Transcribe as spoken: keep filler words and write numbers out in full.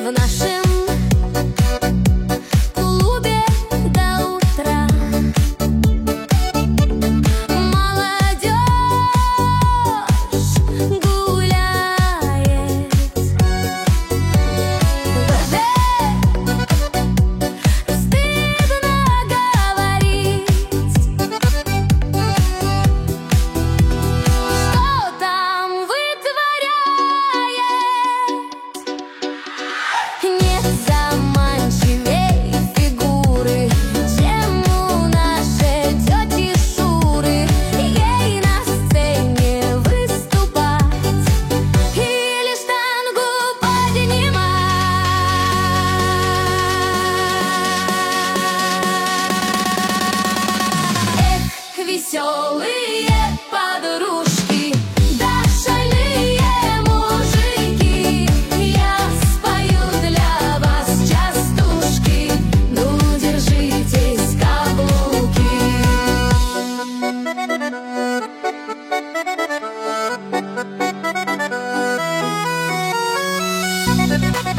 в нашем клубе до утра. Молодежь гуляет. Даже стыдно говорить, что там вытворяет. Нет заманчивей фигуры, чем у нашей тети Шуры. Ей на сцене выступать или штангу поднимать. Эх, веселые подружки, да шальные мужики, я спою для вас частушки, ну держитесь, каблуки. Thank you.